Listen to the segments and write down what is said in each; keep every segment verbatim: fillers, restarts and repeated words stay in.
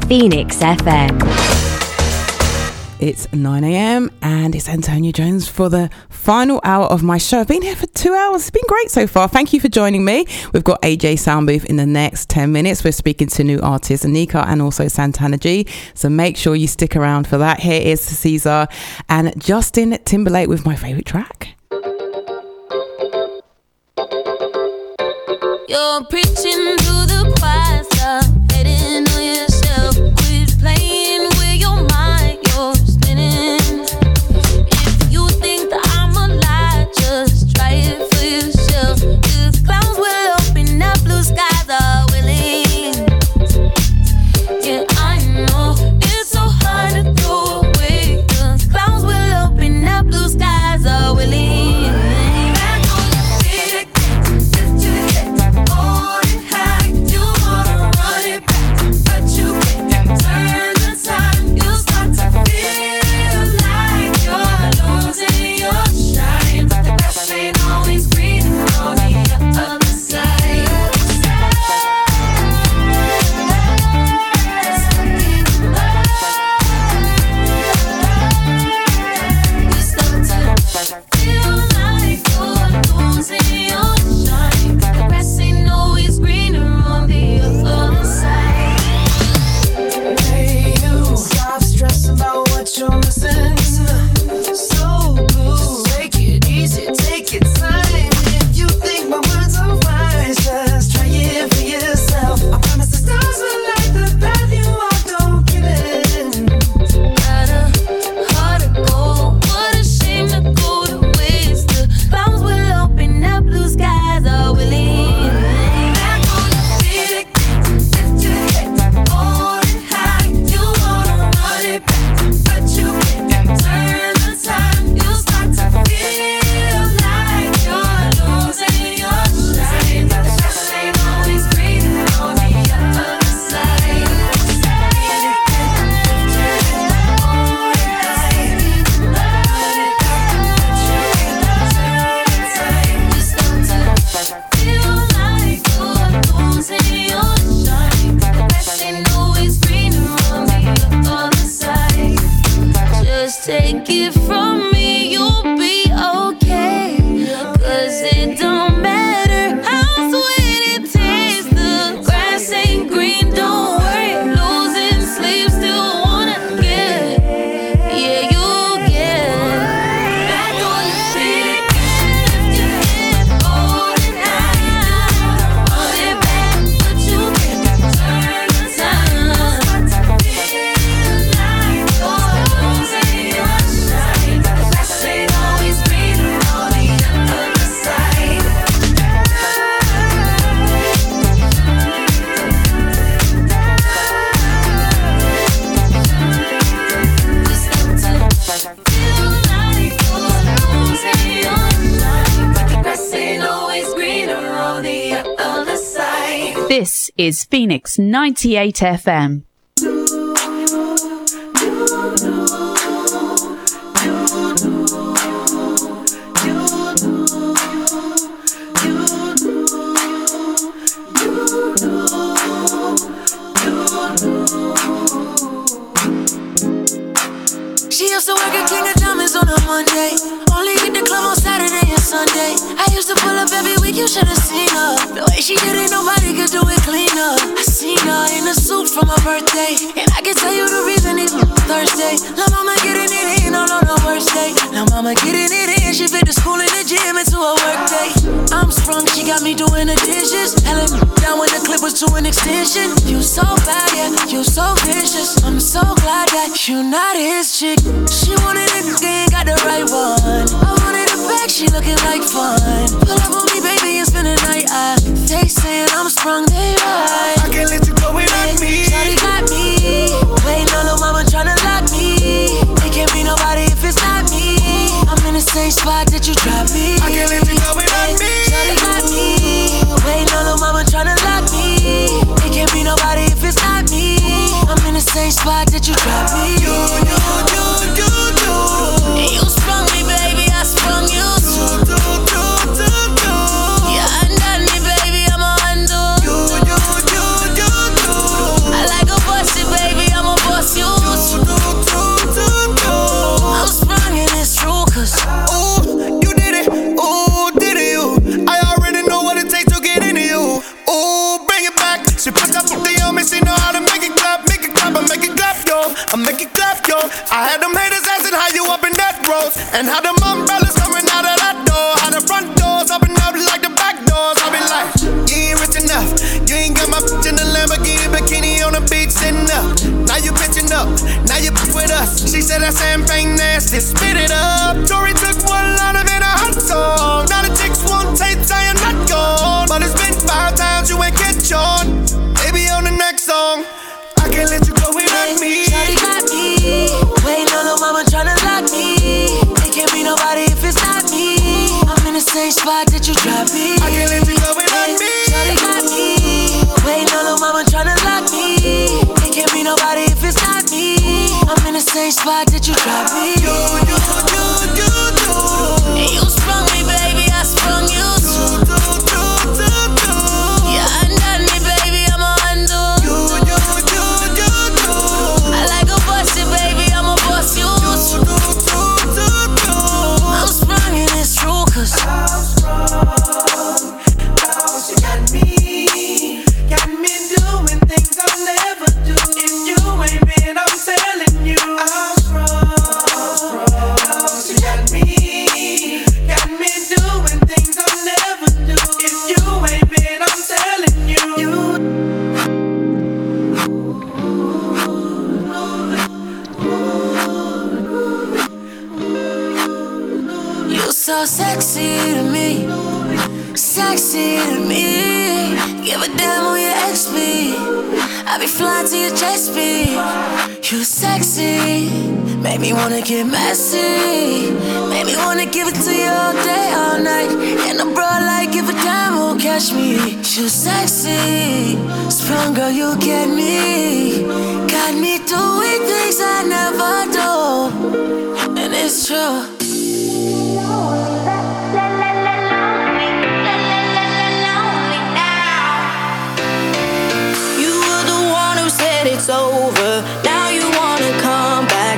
Phoenix F M. It's nine a.m. and it's Antonia Jones for the final hour of my show. I've been here for two hours. It's been great so far. Thank you for joining me. We've got A J Soundbooth in the next ten minutes. We're speaking to new artists Anika and also Santana G. So make sure you stick around for that. Here is Caesar and Justin Timberlake with my favourite track. You're preaching to the choir, stop betting on yourself. Quit playing with your mind, you're spinning. If you think that I'm a lie, just try it for yourself. The clouds will open up, blue skies are willing. Yeah, I know it's so hard to throw away. The clouds will open up, blue skies are willing. This is Phoenix ninety-eight F M. She used to work at King of Diamonds on a Monday. Only hit the club on Saturday and Sunday. I used to pull up every week, you should've seen her. The way she did it, nobody could do it cleaner. I seen her in a suit for my birthday, and I can tell you the reason it's Thursday. La mama getting it in on the worst day. La mama getting it in, she fit the school and the gym into a work day. I'm sprung, she got me doing the dishes. Hella down when the clip was to an extension. You so bad, yeah, you so vicious. I'm so glad that you not his chick. She wanted it, they ain't got the right one. I wanted it back, she looking like fun. Pull up on me, baby, and spend the night. I, they saying I'm sprung, they right. I can't let you go without me. Shawty got me, waiting on the mama tryna lock me. It can't be nobody if it's not me. I'm in the same spot that you dropped me. I can't let you go without me. Shawty got me, waiting on the mama tryna lock me. It can't be nobody if it's not me. I'm in the same spot that you dropped me. You, you, you, you, you. And you sprung me, baby, I sprung you. Do, do, do, do, do. Yeah, undone me, baby, I'm a undo. You, you, you, you, you. I like a busted, baby. I make it clap, yo. I had them haters asking how you up in that road, and how them umbrellas coming out of that door, how the front doors open up like the back doors. I be like, you ain't rich enough, you ain't got my bitch in the Lamborghini bikini on the beach sitting up. Now you pitching up, now you bitch with us. She said that champagne nasty, spit it up. Tory took one line of it, a hot song. Now the chicks won't taste, I am not gone. But it's been five times you ain't catch on. Baby on the next song, I can't let you go without me. Shawty got me, waiting on the mama tryna lock me. It can't be nobody if it's not me. I'm in the same spot that you dropped me. I can't let you go without me. Shawty got me, waiting on the mama tryna lock me. It can't be nobody if it's not me. I'm in the same spot that you dropped me. You, you, you, you, you. And you sprung me, baby, I sprung you too. Do, do, do, do. Yeah, undone me, baby, I'ma undo. You, you, you, you, you. I like a busted, baby, I'ma bust you too. Do, do, do, do. I'm sprung and it's true, cause I'm strong. Now she got me, got me doing things I'll never do. If you ain't been, I'm telling you, I'm strong. Now she got me, got me doing things I'll never do. If you ain't been, I'm telling you. you so sexy to me, sexy to me. Give a damn who your ex be, I be flying to your jet speed. You sexy, make me wanna get messy, make me wanna give it to you all day, all night. And a bro like give a damn who catch me. You sexy, sprung girl, you get me, got me doing things I never do, and it's true. It's over, now you wanna come back.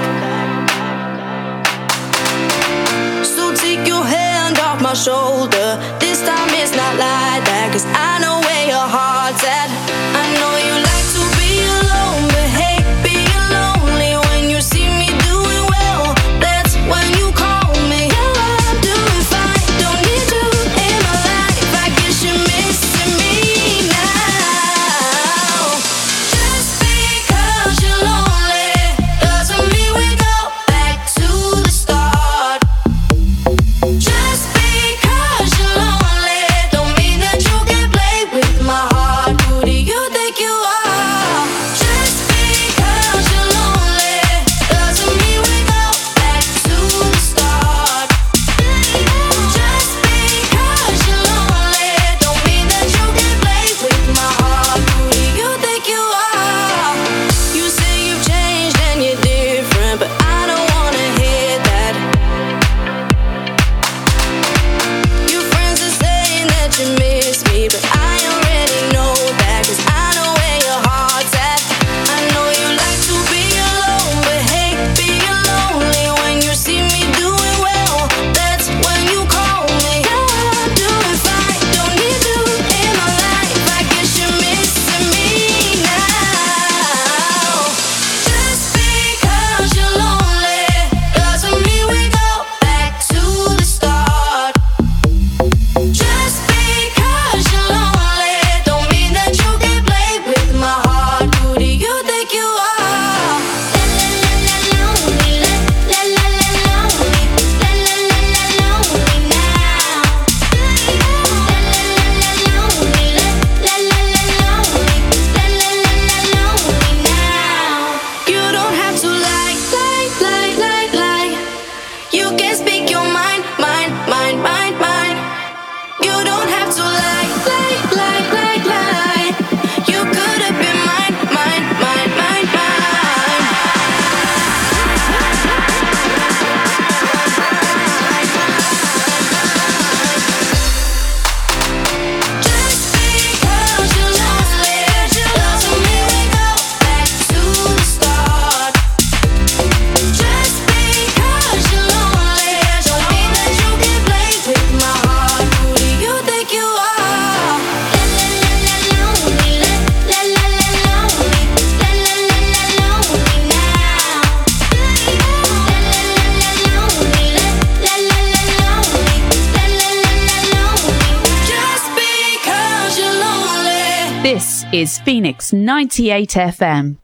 So take your hand off my shoulder. This time it's not like that, cause I know where your heart's at. I know you like to be alone, but hey, being lonely when you see me doing well, that's when you call me. Yeah, I'm doing fine, don't need you in my life. I guess you're missing me now. Just because you're lonely doesn't mean we go back to the start. Just because you're is Phoenix ninety-eight F M.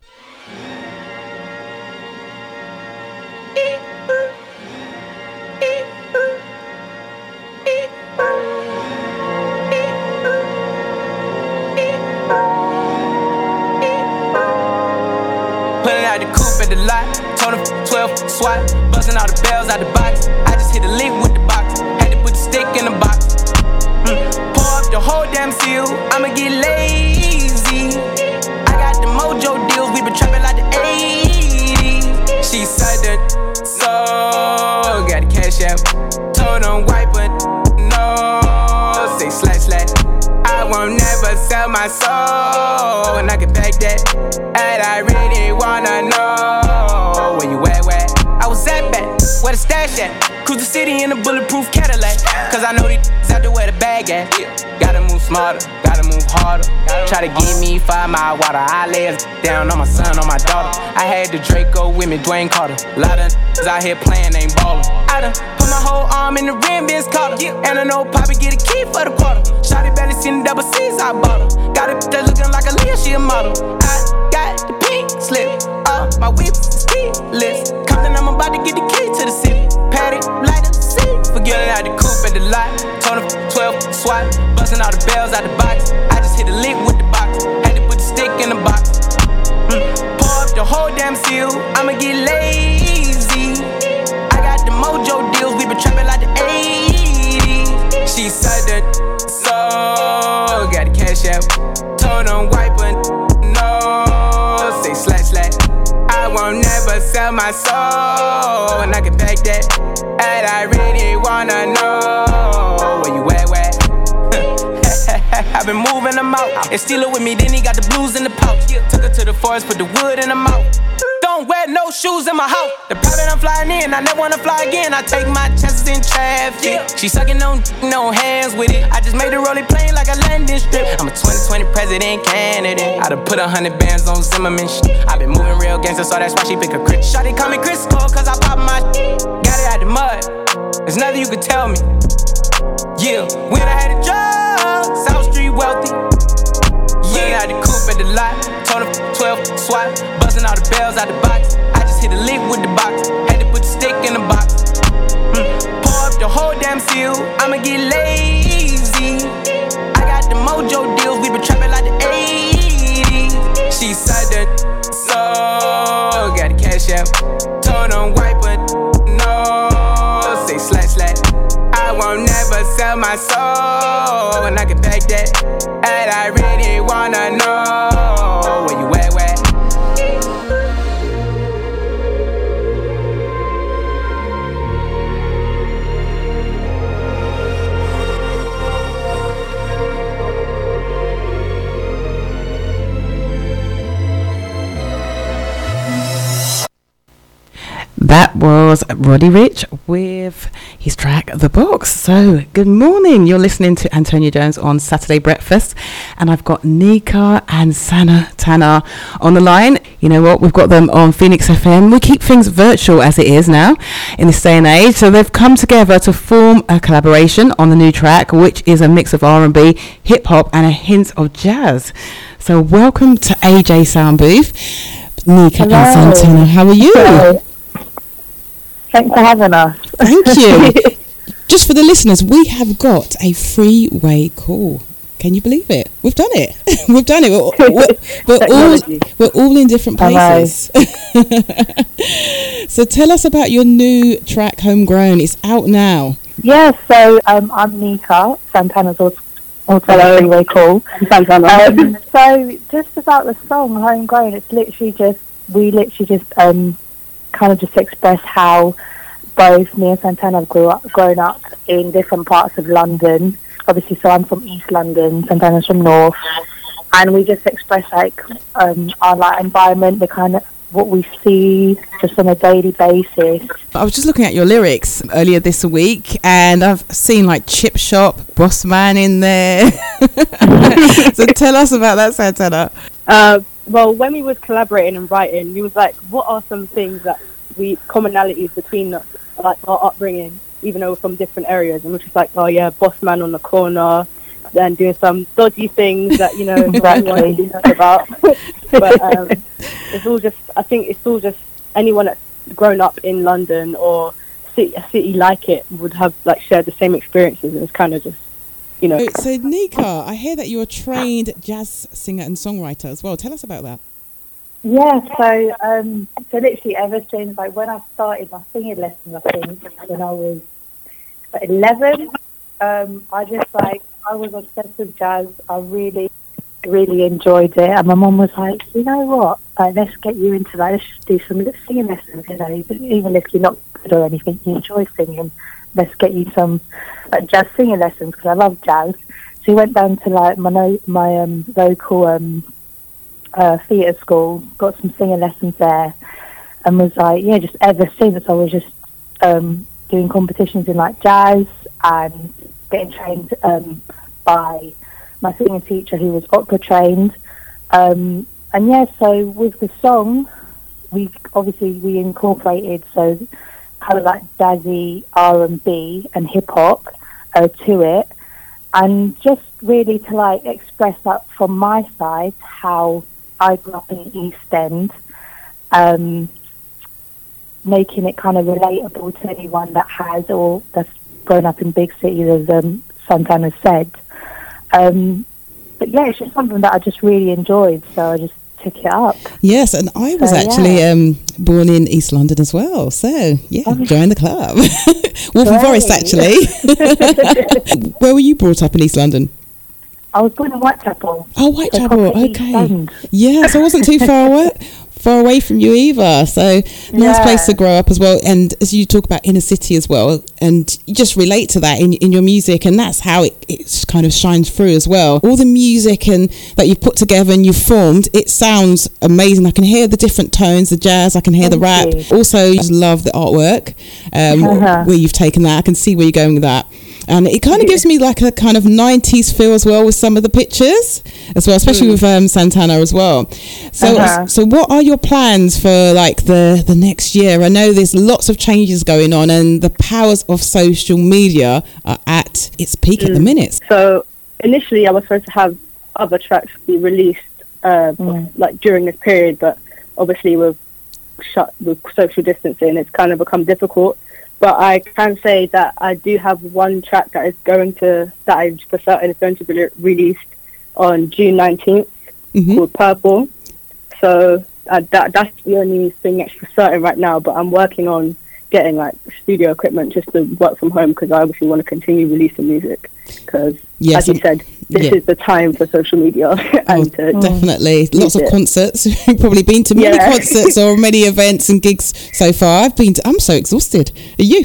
Pulling out the coupe at the lot, told him twelve swat, busting all the bells out the box. I just hit a lick with the box, had to put the stick in the box. Mm. Pour up the whole damn seal, I'ma get lazy. I got the mojo deals, we been trapping like the eighties. She said that, so got the cash out, told him wipe it, no, say slash slash. I won't never sell my soul, and I can back that. And I really wanna know where you at, where I was at back, where the stash at. Cruise the city in a bulletproof Cadillac, cause I know these out there where the bag at. Gotta move smarter, gotta move harder. Try to give me five mile water, I lay it down on my son, on my daughter. I had the Draco with me, Dwayne Carter. Lot of out here playing, ain't ballin'. I done put my whole arm in the rim, Vince Carter. And I know Poppy get a key for the quarter. Shotty belly seen the double C's, I bought her. Got it that looking like a Leah, she a model. I got the pink slip, uh, my whip is keyless. Compton, I'm about to get the key to the city. Patty, light up the city. Forgetting out the coupe at the lot. Told him twelve swat, busting all the bells out the box. I just hit a lick with the box, had to put the stick in the box. Mm. Pour up the whole damn seal, I'ma get lazy. I got the mojo deals, we been trapping like the eighties. She said that, so got the cash out, told him wipe it, no, say slash slash. I won't never sell my soul, and I can back that. And I really wanna know where you at, where I've been moving them out, and steal it with me, then he got the blues in the pouch. Took her to the forest, put the wood in the mouth. Don't wear no shoes in my house. The private I'm flying in, I never wanna fly again. I take my chances in traffic. She sucking on no hands with it. I just made the rolling plane like a landing strip. I'm a twenty twenty president candidate. I done put a hundred bands on Zimmerman shit. I been moving real gangster, so that's why she pick a crit. Shawty call me Crisco, cause I pop my shit. Got it out the mud, there's nothing you could tell me. Yeah, when I had a job, South Street wealthy. Yeah, I had the coupe at the lot, told him twelve swat, busting all the bells out the box. I just hit a lick with the box, had to put the stick in the box. Mm. Pour up the whole damn seal, I'ma get lazy. I got the mojo deals, we been trapping like the eighties. She said that, so got the cash out, told him wipe it, no, say slash slash. I won't never sell my soul, and I can back that. And I really wanna know where you at, where That was Roddy Ricch with his track The Box. So good morning, you're listening to Antonia Jones on Saturday Breakfast, and I've got Nika and Sana Tanner on the line. You know what, we've got them on Phoenix F M. We keep things virtual as it is now in this day and age, so they've come together to form a collaboration on the new track, which is a mix of R and B, hip hop and a hint of jazz. So welcome to A J Sound Booth, Nika Hello. and Santana. How are you? Hello. Thanks for having us. Thank you. Just for the listeners, we have got a freeway call. Can you believe it? We've done it. We've done it. We're, we're, we're all we're all in different places. So tell us about your new track, Homegrown. It's out now. Yeah, so um, I'm Nika, Santana's also, also a freeway call. Santana. Um, so just about the song, Homegrown, it's literally just, we literally just um, kind of just express how both me and Santana have grew up, grown up in different parts of London. Obviously, so I'm from East London, Santana's from North, and we just express like um, our like environment, the kind of what we see just on a daily basis. I was just looking at your lyrics earlier this week, and I've seen like Chip Shop, Boss Man in there. So tell us about that, Santana. Uh, well, when we was collaborating and writing, we was like, what are some things that we commonalities between us, like our upbringing, even though we're from different areas? And we're just like, oh yeah, Boss Man on the corner, out there and doing some dodgy things that, you know, no Exactly. one really knows about. But um, it's all just, I think it's all just anyone that's grown up in London or city, a city like it would have like shared the same experiences, and it's kind of just, you know. So, so Nika, I hear that you're a trained jazz singer and songwriter as well. Tell us about that. Yeah, so um, so literally ever since like when I started my singing lessons, I think when I was like, eleven, um, I just like I was obsessed with jazz. I really, really enjoyed it, and my mum was like, you know what, like let's get you into that. Let's just do some singing lessons. You know, even if you're not good or anything, you enjoy singing. Let's get you some like, jazz singing lessons because I love jazz. So we went down to like my no, my um, local. Um, Uh, theatre school, got some singing lessons there, and was like, yeah, just ever since I was just um, doing competitions in like jazz and getting trained um, by my singing teacher who was opera trained. Um, and yeah, so with the song, we obviously we incorporated so kind of like jazzy R and B and hip hop uh, to it, and just really to like express that from my side how I grew up in the East End, um, making it kind of relatable to anyone that has or that's grown up in big cities, as um, Santana said. Um, but yeah, it's just something that I just really enjoyed, so I just took it up. Yes, and I was So, actually yeah. um, born in East London as well. So, yeah, Oh. join the club. Waltham Forest, Great. actually. Where were you brought up in East London? I was born in Whitechapel. Oh, Whitechapel, proper East okay. End. Yeah, so I wasn't too far away. Far away from you either, so nice Yeah. place to grow up as well. And as you talk about inner city as well, and you just relate to that in, in your music, and that's how it, it kind of shines through as well. All the music and that you've put together and you've formed, it sounds amazing. I can hear the different tones, the jazz, I can hear the rap. Thank you. Also, I just love the artwork, um, Uh-huh. where you've taken that. I can see where you're going with that. And it kind of gives me like a kind of nineties feel as well with some of the pictures as well, especially with um, Santana as well. So, Uh-huh. so what are your plans for like the, the next year? I know there's lots of changes going on, and the powers of social media are at its peak at the minute. So initially I was supposed to have other tracks be released uh, Mm. like during this period, but obviously with shut with social distancing, it's kind of become difficult. But I can say that I do have one track that is going to that I for certain is going to be released on June nineteenth, Mhm. called Purple. So uh, that that's the only thing that's for certain right now. But I'm working on getting like studio equipment just to work from home, because I obviously want to continue releasing music. Because Yes, as you said, this yeah. is the time for social media Oh, and to definitely. Lots of it. concerts. You've probably been to many Yeah. concerts or many events and gigs so far. I've been to, I'm so exhausted. Are you?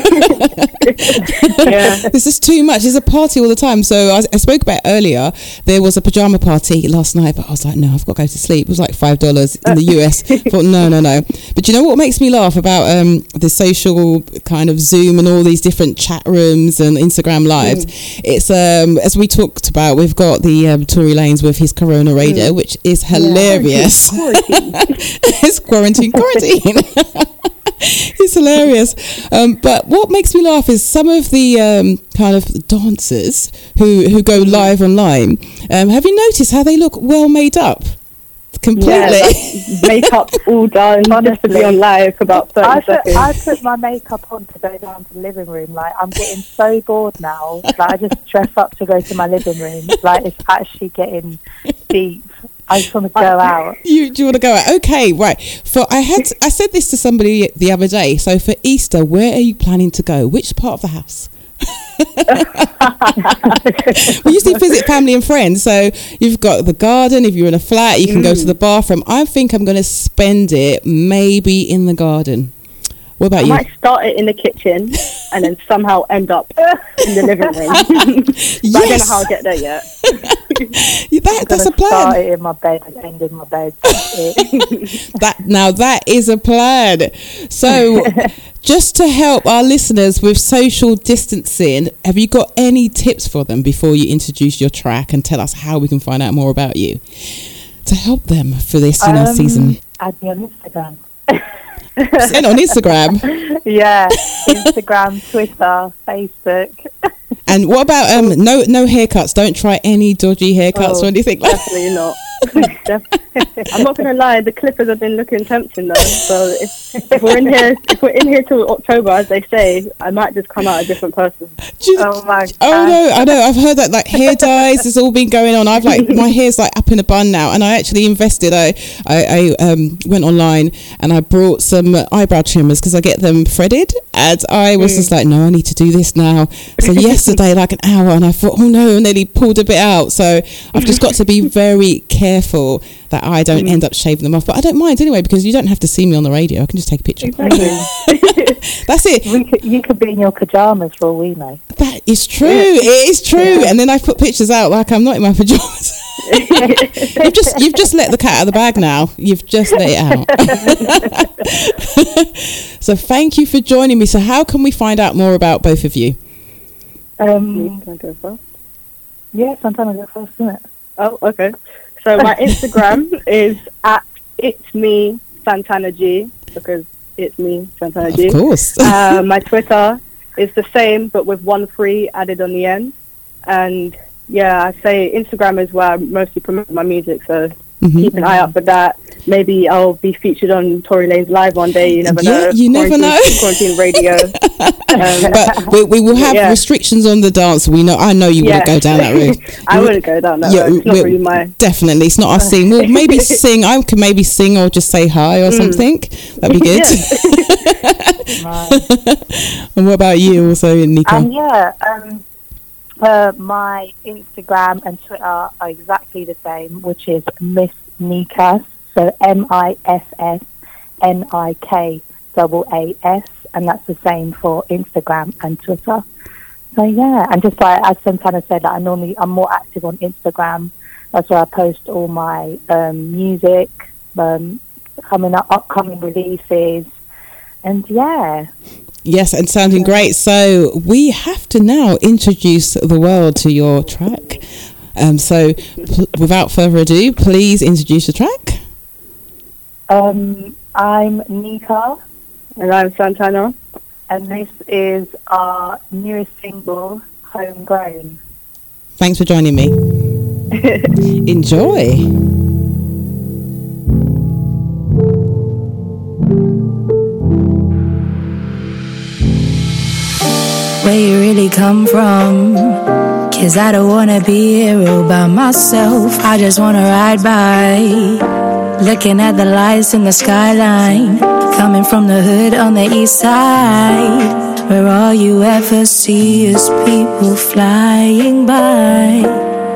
yeah. This is too much. There's a party all the time. So I, I spoke about earlier, there was a pajama party last night, but I was like, no, I've got to go to sleep. It was like five dollars in the U S. I thought, no, no, no. But you know what makes me laugh about um, the social kind of Zoom and all these different chat rooms and Instagram lives? Mm. It's, um, as we talked about, we've got the um, Tory Lanez with his Corona Radio, mm. which is hilarious. Yeah. It's quarantine, quarantine. It's hilarious. Um, but what makes me laugh is some of the um, kind of dancers who, who go live online. Um, have you noticed how they look well made up? Completely. Yeah, like makeup all done, just to be on live for about thirty I put, seconds. I put my makeup on to go down to the living room. Like, I'm getting so bored now. Like, I just dress up to go to my living room. Like, it's actually getting deep. I just want to go out. You do you want to go out? Okay, right. For I had I said this to somebody the other day. So for Easter, where are you planning to go? Which part of the house? We usually visit family and friends, so you've got the garden. If you're in a flat, you can mm. go to the bathroom. I think I'm going to spend it maybe in the garden. What about I you? I might start it in the kitchen and then somehow end up in the living room. Yes. I don't know how I'll get there yet. that, that's a plan. Start it in my bed and end in my bed. that now that is a plan. So, just to help our listeners with social distancing, have you got any tips for them before you introduce your track and tell us how we can find out more about you to help them for this, you know, um, season? Add me on Instagram. Send on Instagram. Yeah, Instagram, Twitter, Facebook. And what about um no no haircuts? Don't try any dodgy haircuts Oh, or anything like that. Definitely not. Def- I'm not gonna lie, the clippers have been looking tempting though. So if, if we're in here, if we're in here till October, as they say, I might just come out a different person. You, Oh my god. oh no, I know. I've heard that like hair dyes has all been going on. I've like my hair's like up in a bun now, and I actually invested. I I, I um went online and I brought some eyebrow trimmers because I get them threaded, and I was Mm. just like, no, I need to do this now. So yesterday, like an hour, and I thought, oh no, and nearly pulled a bit out. So I've just got to be very careful that I don't end up shaving them off. But I don't mind anyway because you don't have to see me on the radio. I can just take a picture. Exactly. That's it. We could, you could be in your pajamas for all we know. That is true. It is true. And then I put pictures out like I'm not in my pajamas. you've just you've just let the cat out of the bag now. You've just let it out. So thank you for joining me. So how can we find out more about both of you? Um, Can I go first? yeah, sometimes it's first, isn't it? Oh, okay. So my Instagram is at it's me Santana G because it's me Santana G. Of course. uh, my Twitter is the same but with one three added on the end. And yeah, I say Instagram is where I mostly promote my music. So Mhm. keep an eye out for that. Maybe I'll be featured on Tory Lane's Live one day. You never Yeah, know. you never Quarantine- know. Quarantine radio. Um, But we, we will have Yeah. restrictions on the dance. We know. I know you Yeah. wouldn't go down that route. I You- wouldn't go down that Yeah, road. It's not we- really my. Definitely, it's not our sing. We'll maybe sing. I can maybe sing or just say hi or something. That'd be good. Right. And what about you, also, Nika? And yeah, um, uh, my Instagram and Twitter are exactly the same, which is Miss Nikas. So M I S S N I K A A S, and that's the same for Instagram and Twitter. So yeah, and just like as Santana said, like I normally I'm more active on Instagram. That's where I post all my um, music, um, coming up, upcoming releases, and yeah. Yes, and sounding great. So we have to now introduce the world to your track. Um, so pl- without further ado, please introduce the track. Um, I'm Nika, And I'm Santana. and this is our newest single, Homegrown. Thanks for joining me. Enjoy. Where you really come from? 'Cause I don't wanna be here all by myself. I just wanna ride by, looking at the lights in the skyline, coming from the hood on the east side, where all you ever see is people flying by.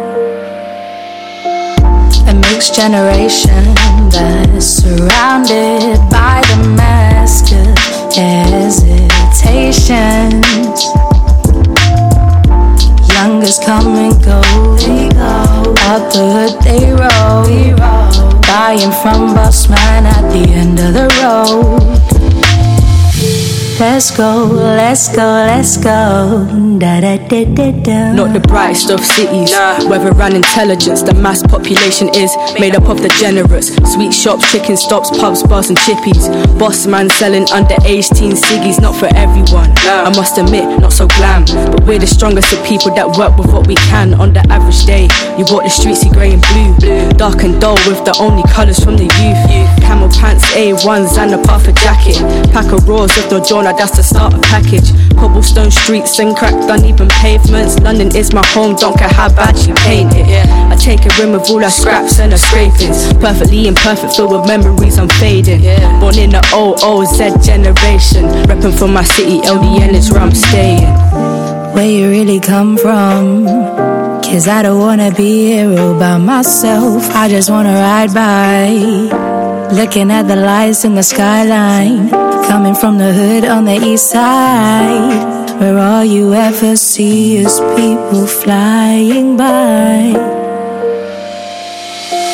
A mixed generation that's surrounded by the mask of hesitations. Youngers come and go, they go. Out the hood they roll, buying from boss man at the end of the road. Let's go, let's go, let's go. Da, da, da, da, da. Not the brightest of cities, weather and intelligence. The mass population is made up of the generous. Sweet shops, chicken stops, pubs, bars and chippies. Boss man selling underage teen ciggies. Not for everyone, I must admit, not so glam. But we're the strongest of people that work with what we can. On the average day, you walk the streets in grey and blue, dark and dull with the only colours from the youth. Camel pants, A ones and a puffer jacket. Pack of raws with no jaw, that's the starter package. Cobblestone streets and cracked uneven pavements. London is my home, don't care how bad you paint it. I take a rim of all our scraps and our scrapings. Perfectly imperfect, filled with memories I'm fading. Born in the O O Z generation, repping for my city, L D N is where I'm staying. Where you really come from? 'Cause I don't wanna be here all by myself. I just wanna ride by, looking at the lights in the skyline, coming from the hood on the east side, where all you ever see is people flying by. I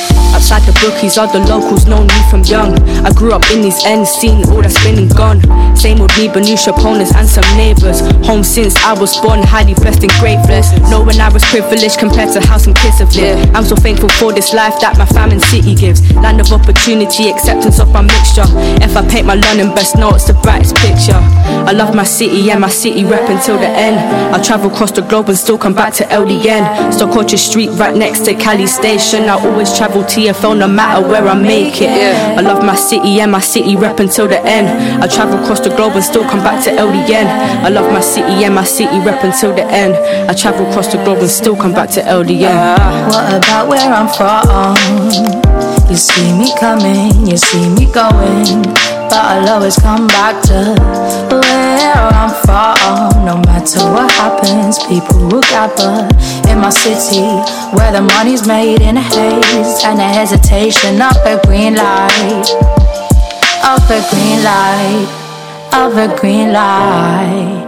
outside the bookies, all the locals know me from young. I grew up in these ends, seen all that's been and gone. Same old me, but new opponents and some neighbours. Home since I was born, highly blessed and great blessed. Knowing I was privileged compared to how some kids have lived. I'm so thankful for this life that my fam and city gives. Land of opportunity, acceptance of my mixture. If I paint my London best, know it's the brightest picture. I love my city, yeah, my city rep until the end. I'll travel across the globe and still come back to L D N. Stockholm Street right next to Cali Station. I always travel T F L no matter where I make it. I love my city, yeah, my city rep until the end. I'll travel across the globe and still come back to L D N. I love my city, yeah, my city rep until the end. I travel across the globe and still come back to L D N. Uh, what about where I'm from? You see me coming, you see me going, but I'll always come back to where I'm from. No matter what happens, people will gather in my city, where the money's made in a haze, and the hesitation of a green light, of a green light, of a green light.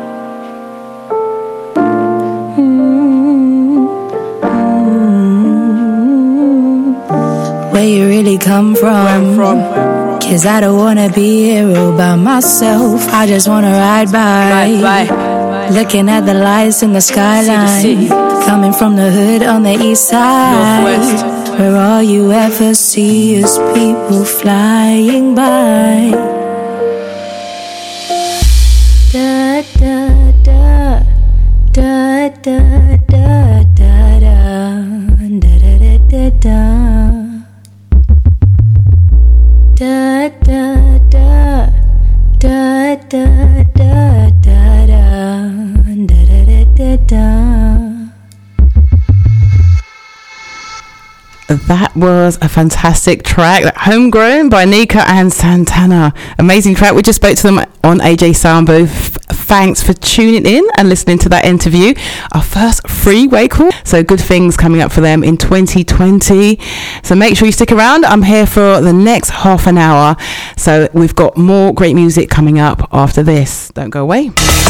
Where you really come from, cause I don't wanna be here all by myself. I just wanna ride by, ride by. Looking at the lights in the skyline, coming from the hood on the east side, Northwest, where all you ever see is people flying by. Da da da da da da da da da da da. Da da da da da da da da da da da. That was a fantastic track, Homegrown by Nika and Santana. Amazing track. We just spoke to them on A J Soundbooth. Thanks for tuning in and listening to that interview. Our first freeway call. So good things coming up for them in twenty twenty. So make sure you stick around. I'm here for the next half an hour. So we've got more great music coming up after this. Don't go away.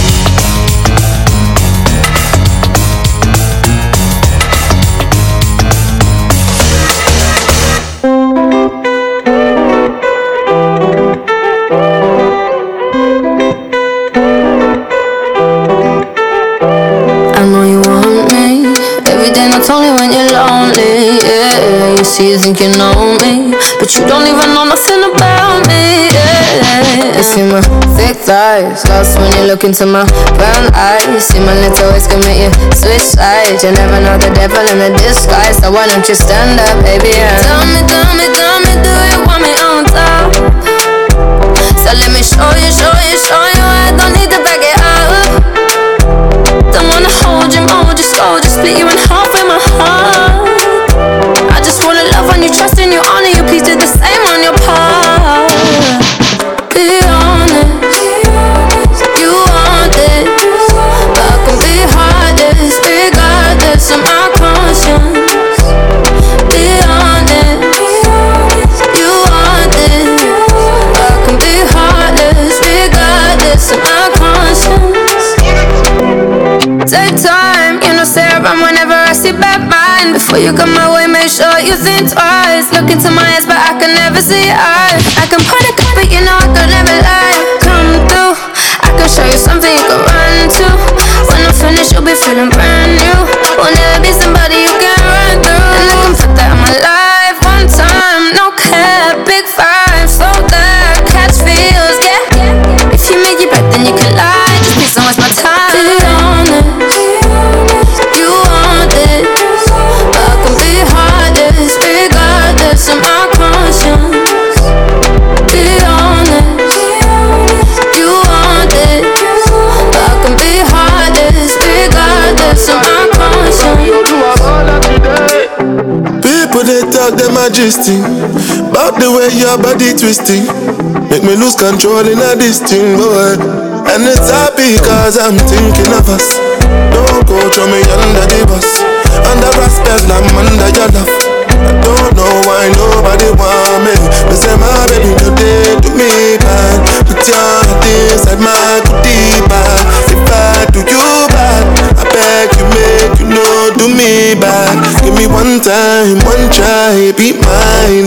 It's only when you're lonely, yeah. You see, you think you know me, but you don't even know nothing about me, yeah. You see my thick thighs, lost when you look into my brown eyes. See my little ways can make you switch sides. You never know the devil in the disguise, so why don't you stand up, baby, yeah. Tell me, tell me, tell me, do you want me on top? So let me show you, show you, show you. I don't need to back it up. Don't wanna hold you, mold you, scold you, split you in half with my heart. I just wanna love on you, trust in you, honor you. Please do the same on your part. Be honest, you want this, but I can be heartless, regardless of my conscience. Be honest, you want this, but I can be heartless, regardless of my conscience. Take time, you know, say around whenever I see bad mind. Before you come my way, make sure you think twice. Look into my eyes, but I can never see eyes. I can point a gun, but you know I could never lie. Come through, I can show you something you can run to. When I'm finished, you'll be feeling brand new. Will never be somebody you can run through. And I can put that in my life one time. No cap, big five, so that catch feels, yeah. If you make your bet, then you can lie. Just please don't waste my time. Regardless of my conscience, be honest, you want it, but I can be heartless, regardless of my conscience. People they talk them majesty about the way your body twisting, make me lose control in a this thing, boy. And it's happy cause I'm thinking of us. Don't go throw me under the bus. Under respect, I'm under your love. I don't know why nobody want me. But say my baby, you did to me bad. Put your hand inside my goodie bag. If I do you bad, I beg you make you know do me bad. Give me one time, one try, be mine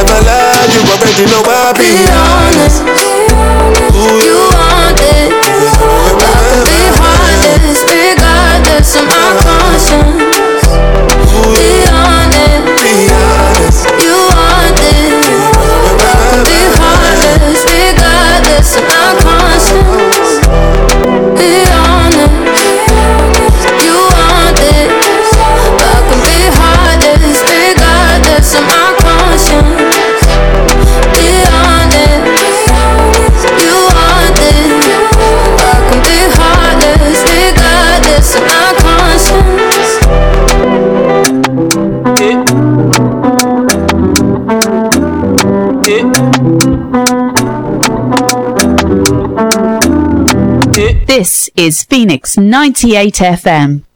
never lie, you already know I be honest. You want it. I can be heartless, regardless of my conscience. Be honest. You want it. I can be heartless, regardless of my conscience. Be honest. You want it. I can be heartless, regardless of my conscience. Be honest. You want it. I can be heartless, regardless of my conscience. This is Phoenix ninety-eight F M.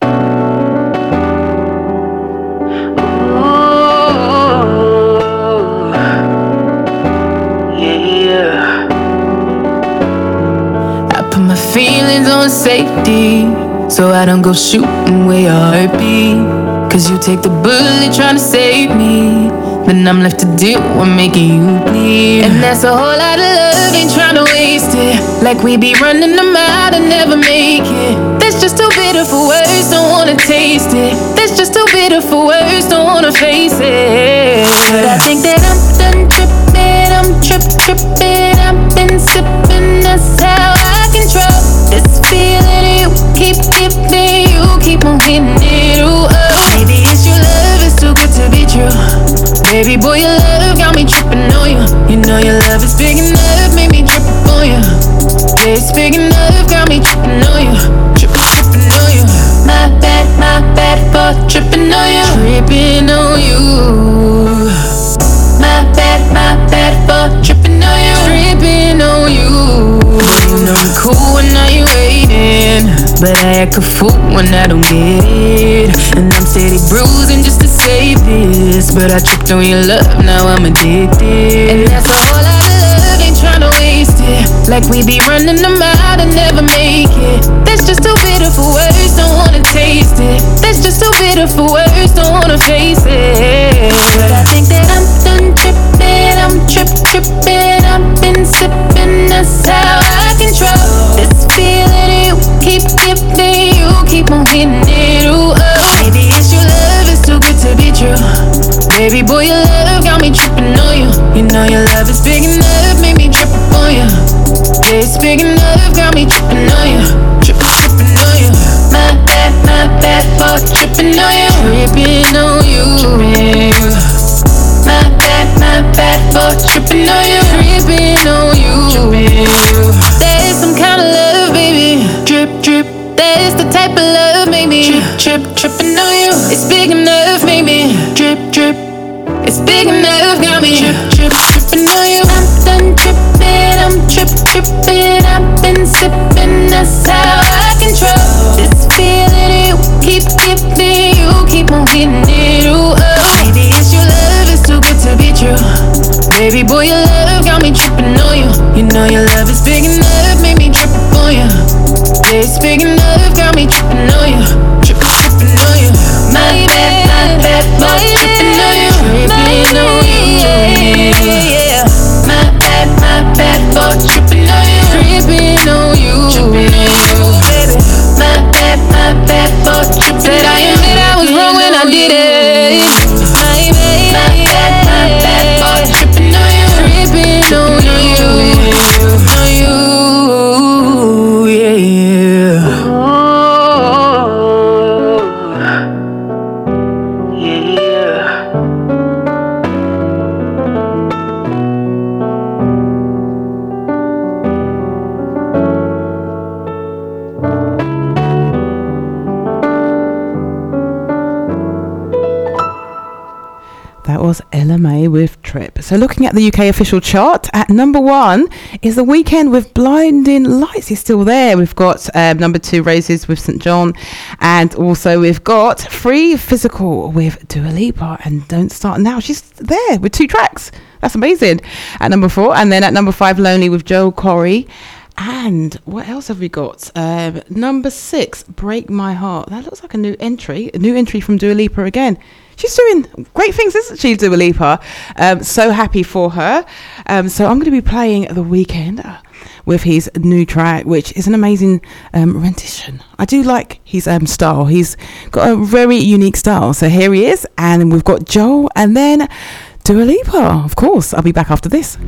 Feelings on safety, so I don't go shooting where your heart be. Cause you take the bullet trying to save me, then I'm left to deal with making you bleed. And that's a whole lot of love, ain't trying to waste it. Like we be running them out and never make it. That's just too bitter for words, don't wanna taste it. That's just too bitter for words, don't wanna face it. But I think that I'm done tripping, I'm trip tripping. I've been sipping, that's how I control this feeling you keep giving, you keep on hitting it, ooh, oh. Maybe it's your love, it's too good to be true. Baby boy, your love got me tripping on you. You know your love is big enough, made me trip on you. Yeah, it's big enough, got me tripping on you. Tripping, tripping on you. My bad, my bad for tripping on you. Tripping on you. My bad, my bad for tripping on you. Tripping on you. You know you cool when now you waiting, but I act a fool when I don't get it. And I'm steady bruising just to save this, but I tripped on your love, now I'm addicted. And that's a whole lot of love, ain't tryna waste it. Like we be running them out and never make it. That's just too bitter for words, don't wanna taste it. That's just too bitter for words, don't wanna face it. But I think that I'm done tripping, I'm trip tripping. I've been sipping, that's how I control this feeling you keep giving, you keep on hitting it, ooh, oh. Maybe it's your love, it's too good to be true. Baby boy, your love got me tripping on you. You know your love is big enough, made me trip on you. Yeah, it's big enough, got me tripping on you. Tripping, tripping on you. My bad, my bad for tripping on you. Tripping on you. My bad, my bad for tripping on you. Tripping on you. There's some kind of love, baby. Drip, drip. That is the type of love, maybe. Trip, trip, tripping on you. It's big enough, maybe. Drip, drip. It's big enough, got me. Trip, trip, tripping on you. I'm done tripping, I'm trip, tripping. I've been sipping, that's how I control this feeling you keep giving, you keep on hitting it, ooh, oh. Maybe it's your love, it's too good to be true. Baby boy, your love got me tripping on you. You know your love is big enough, made me trip on you. Yeah, it's big enough, got me tripping on you. Tripping, tripping on you. My bad, my bad, my tripping on you. Tripping on you, yeah. My bad, my bad for tripping on you. Tripping on you, tripping on you, baby. My bad, my bad for tripping on you. Said I admit I was wrong when I did it. My bad, my bad, my bad for tripping on you. Tripping on you, on you, yeah. That was Ella May with Trip. So looking at the U K official chart, at number one is The Weeknd with Blinding Lights. He's still there. We've got um, number two, Roses with Saint John. And also we've got Free Physical with Dua Lipa and Don't Start Now. She's there with two tracks. That's amazing. At number four. And then at number five, Lonely with Joel Corey And what else have we got? Um, number six, Break My Heart. That looks like a new entry. A new entry from Dua Lipa again. She's doing great things, isn't she, Dua Lipa? Um, so happy for her. Um, so I'm going to be playing The Weeknd with his new track, which is an amazing um, rendition. I do like his um, style. He's got a very unique style. So here he is. And we've got Joel and then Dua Lipa. Of course, I'll be back after this.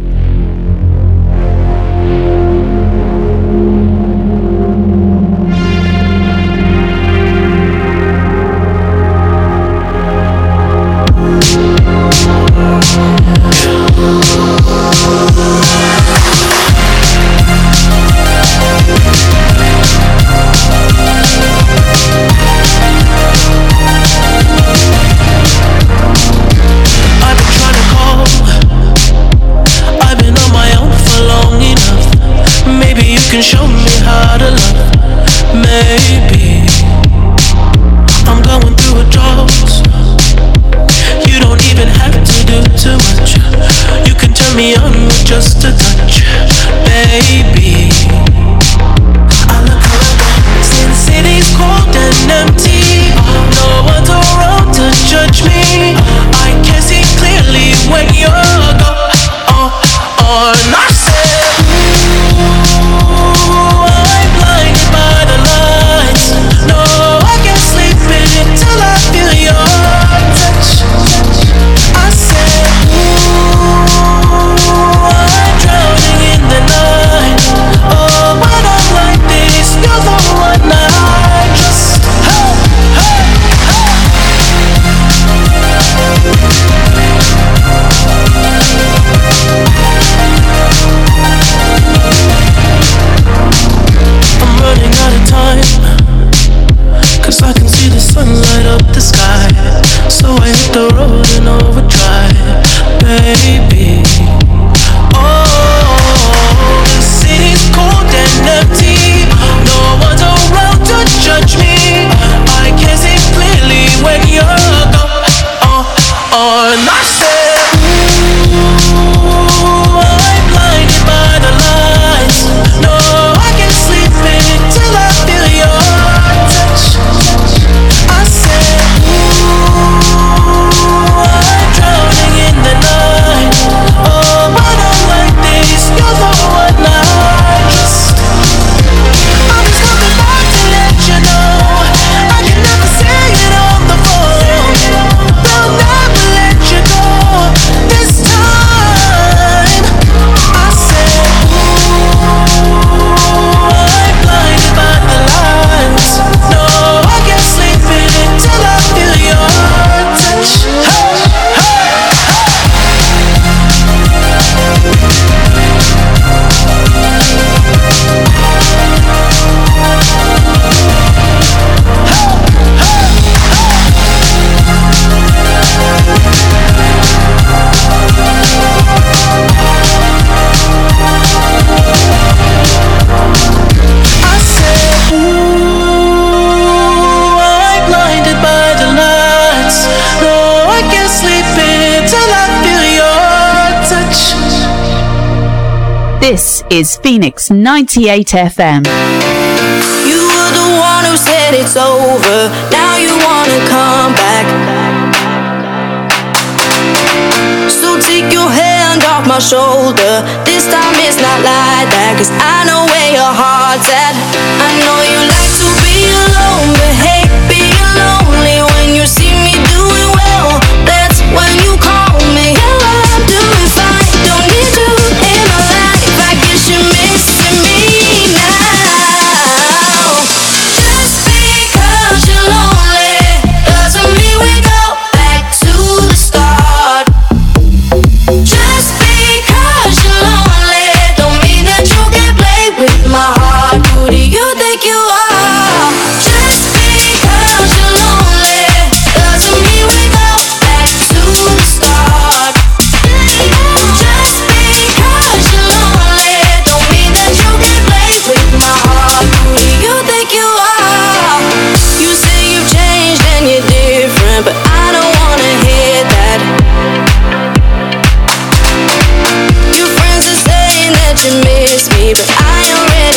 Can show me how to love. Maybe I'm going through a drought. You don't even have to do too much. You can turn me on with just a touch, baby. I look around, since city's cold and empty, no one's around to judge me. I can see clearly when you're gone. Oh, oh, and I said, the road in overdrive, baby. Oh, the city's cold and empty. No one's around to judge me. I can see clearly when you're gone. Oh, oh, and I said, ooh, I'm blinded by the lights. No, I can't sleep until I feel your touch. I said, This is Phoenix ninety-eight F M. You were the one who said it's over. Now you wanna come back. So take your hand off my shoulder. This time it's not like that, 'cause I know where your heart's at. I know you like to be alone, but hate being lonely. When you see me doing well, that's when you call me. Yeah, I'm doing fine, don't need you in my life. I guess you're missing me now. Just because you're lonely doesn't mean we go back to the start. Just because you're lonely don't mean that you can play with my heart. Who do you think you are? Just because you're lonely doesn't mean we go back to the start. Just because you're lonely don't mean that you can play with my heart. Who do you think you are? You say you've changed and you're different, but I don't wanna hear that. Your friends are saying that you miss me, but I am ready.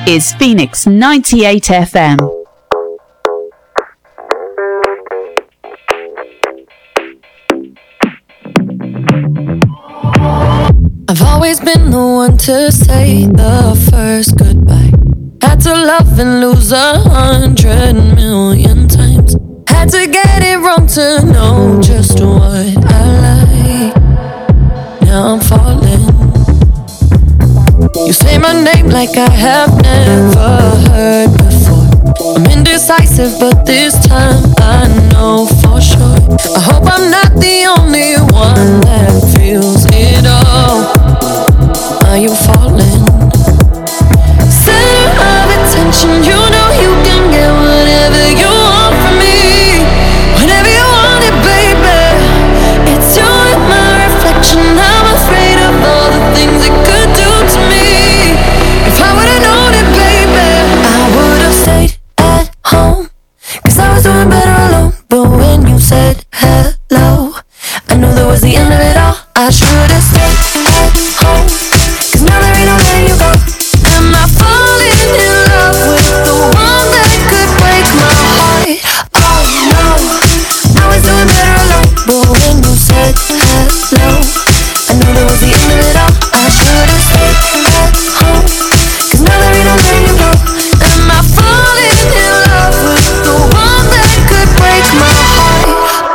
is Phoenix ninety-eight F M. I've always been the one to say the first goodbye. Had to love and lose a hundred million times. Had to get it wrong to know just what I like. Now I'm falling. You say my name like I have never heard before. I'm indecisive, but this time I know for sure. I hope I'm not the only one that feels it all. Are you falling? Center of attention, you know you can get whatever you want from me. Whenever you want it, baby. It's you and my reflection. I'm afraid of all the things it could do to me. If I would've known it, baby, I would've stayed at home. Cause I was doing better alone. But when you said hello, I knew that was the end of it all. I should've stayed at home. Cause now there ain't no letting you go. Am I falling in love with the one that could break my heart? Oh no, I was doing better alone. But when you said hello, I knew that was the end of it all. I should've stayed at home. Cause now there ain't no letting you go. Am I falling in love with the one that could break my heart?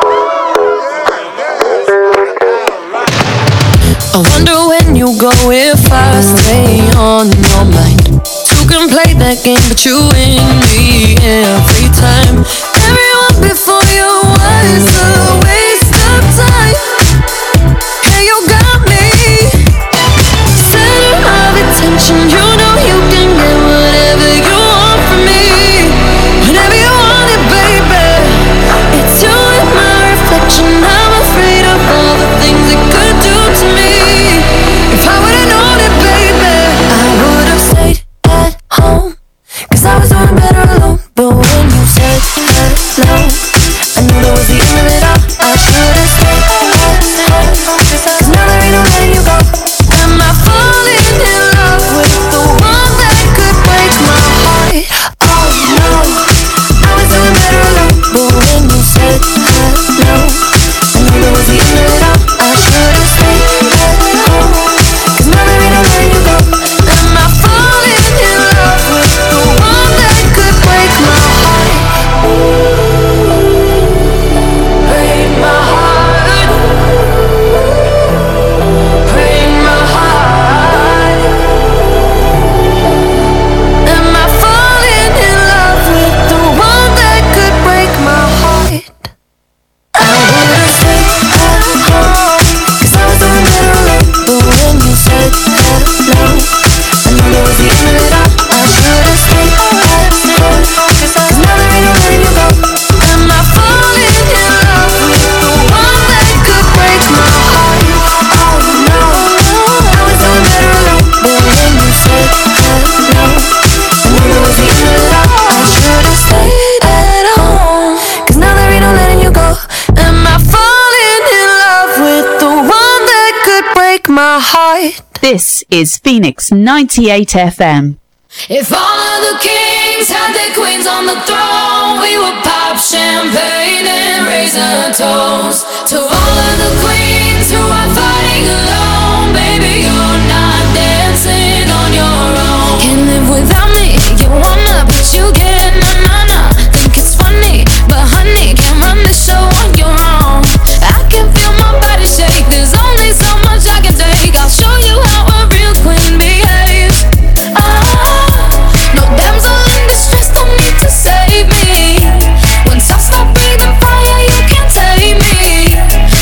I wonder when you go if I stay on your mind. Two can play that game, but you win me every time. Everyone before you was a waste of time. Hey, you got me. Center of attention, you know you can get whatever you want from me. Whenever you want it, baby. It's you and my reflection. I'm afraid of all the things it could do to me. If I would've known it, baby, I would've stayed at home. Cause I was doing better alone. But when you said hello, I knew that was the end of it all. I should've stayed at home. Cause now there ain't no letting you go. Am I falling in love with the one that could break my heart? Oh no, I was doing better alone. But when you said hello, I knew that was the end of it all. I should've stayed at home. Cause now there ain't no letting you go. Am I falling in love with the one that could break my heart? Break my heart. Break my heart. Am I falling in love with the one that could break my heart? I would've stayed at home. Cause I was doing better alone. But when you said hello, I knew that was the end of it all. I should've stayed at home. Cause now there ain't no letting you go. Am I falling in love with the one that could break my heart? Oh no, I was doing better alone. But when you said hello, I knew that was the end of it all. I should've stayed at home. Cause now there ain't no letting you go. Am I falling in love with the one that could break my heart? This is Phoenix ninety-eight F M. If all of the kings had their queens on the throne, we would pop champagne and raise a toast to all of the queens who are fighting alone. Baby, you're not dancing on your own. Can't live without me, you wanna, but you can't. Na na na, think it's funny, but honey, can't run the show on your own. I can feel my body shake. There's only so much I can take. I'll show you how a real queen behaves. Ah, no damsel in distress, don't need to save me. Once I stop breathing fire, you can't take me.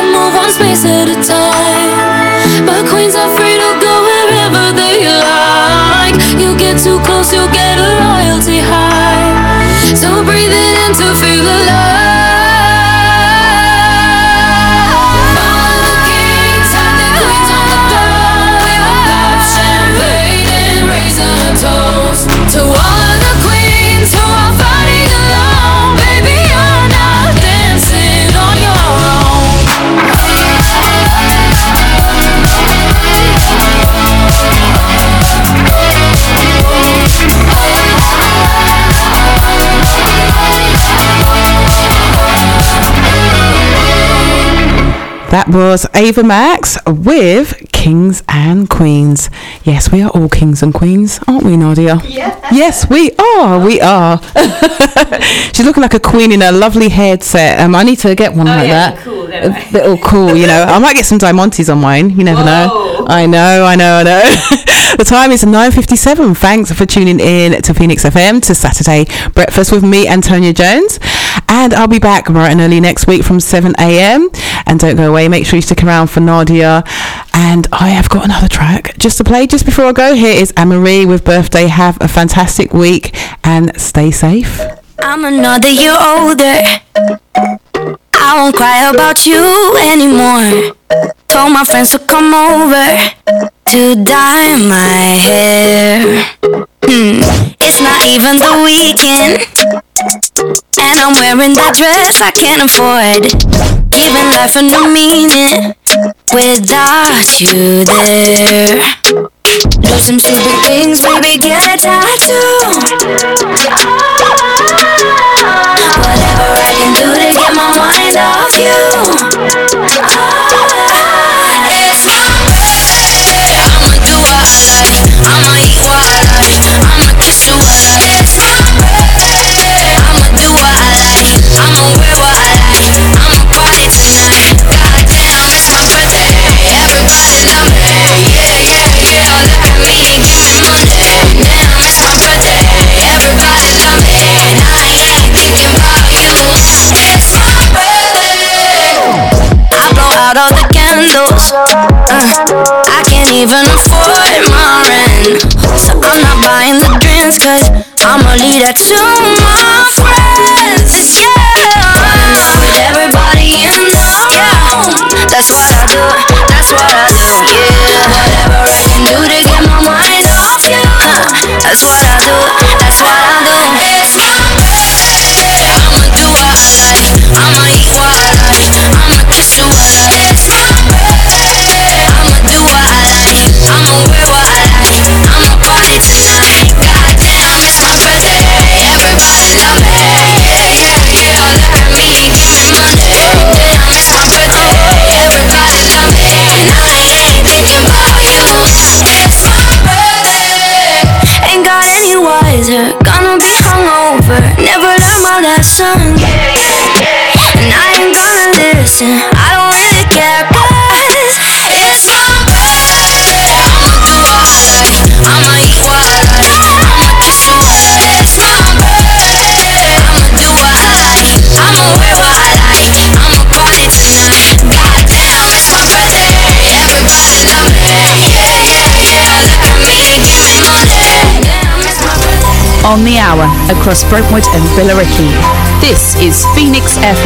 move one space at a time. But queens are free to go wherever they like. You get too close, you'll get a royalty high. So breathe it in to feel alive. To all of the queens who are fighting alone, baby, you're not dancing on your own. That was Ava Max with Kings and Queens. Yes, we are all kings and queens, aren't we, Nadia? Yeah. Yes, we are. We are. She's looking like a queen in a lovely headset. Um, I need to get one Oh, like yeah, that. cool, a little cool, you know. I might get some Diamantes on mine. You never know. I know, I know, I know. The time is nine fifty-seven. Thanks for tuning in to Phoenix F M to Saturday Breakfast with me, Antonia Jones. And I'll be back bright and early next week from seven a.m. And don't go away. Make sure you stick around for Nadia. And I have got another track just to play just before I go. Here is Anne-Marie with Birthday. Have a fantastic week and stay safe. I'm another year older. I won't cry about you anymore. Told my friends to come over to dye my hair. Hmm. It's not even the weekend, and I'm wearing that dress I can't afford. Giving life a new meaning without you there. Do some stupid things, maybe get a tattoo. Whatever I can do to get my mind off you. It's my birthday, I'ma do what I like. I'ma eat what I like. I'ma kiss you what I like. It's my birthday, I'ma do what I like. I'ma wear what I like. I'ma party tonight. Goddamn, it's my birthday. Everybody love me. Yeah, yeah, yeah. Look at me, give me money. Damn, it's my birthday. Everybody love me. And I ain't thinking about you. It's my birthday. I blow out all the candles. Uh, I can't even afford my rent, so I'm not buying the drinks, cause I'ma leave that to my friends. Yeah, with everybody in the room. That's what I do, that's what I do. Yeah, whatever I can do to get my mind off you. Huh, that's what I do, that's what I do. It's my birthday, I'ma do what I like. I'ma eat what I like. I'ma kiss you what I like. It's my birthday, I'ma do what I like. I'ma wear what I like. I'ma party tonight. Goddamn, it's my birthday. Everybody love me. Yeah, yeah, yeah. Look at me, give me money. Damn, it's my birthday. Everybody love me. And I ain't thinking about you. It's my birthday. Ain't got any wiser. Gonna be hungover. Never learned my lesson. And I ain't gonna listen. I don't really care, cause it's my birthday. I'ma do what I like. I'ma eat what I like. I'ma kiss you what I like. It's my birthday. I'ma do what I like. I'ma wear what I like. I'ma party tonight. Goddamn, it's my birthday. Everybody love me. Yeah, yeah, yeah. Look at me, give me money. Damn, it's my birthday. On the hour across Brentwood and Billericay. This is Phoenix F M.